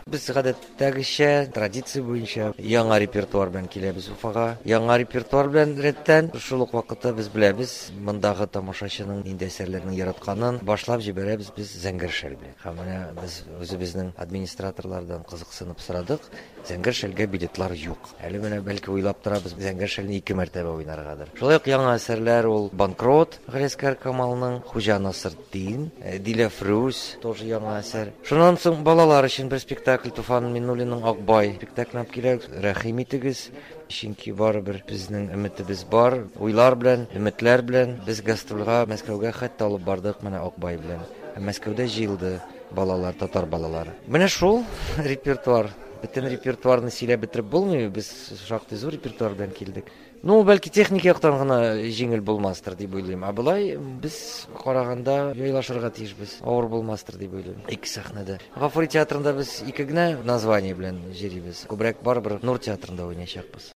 Без гадәттәгечә, традиция буенча яңа репертуар белән киләбез Уфага. Яңа репертуар белән рәттән шул ук вакытта без беләбез, мондагы тамашачының нинди әсәрләрне яратканын башлап җибәрәбез без Зәңгәр Шәл белән. Һәм менә без үзебезнең администраторлардан кызыксынып сорадык. Зәңгәр Шәлгә билетлар юк. Әле менә бәлки уйлап торабыз Зәңгәр Шәлне 2 мәртәбә уйнаргадыр. Шулай ук яңа әсәрләр ул Банкрот, Галискар Камалның, Хуҗа Насырдин, Диля Фрус, тоже яңа әсәр. Шуннан соң балалар өчен бер спектакль Туфан Миннуллинның Акбай спектаклен алып киләбез. Рәхим итегез. Чөнки барыбер безнең өметебез бар. Уйлар белән, өметләр белән без гастрольгә Мәскәүгә хәтта алып бардык менә Акбай белән. Мәскәүдә җыелды балалар, татар балалары. Менә шул репертуар. Бөтен репертуарны сөйләп бетереп булмый, без шактый зур репертуар белән килдек. Ну, бәлки техник яктан гына җиңел булмастыр дип уйлыйм. Булай без караганда яйлашырга тиешбез. Авыр булмастыр дип уйлыйм. Ике сәхнәдә. Гафури театрында без ике генә название белән җырыйбыз. Күбрәк барыбер Нур театрында уйнаячакбыз.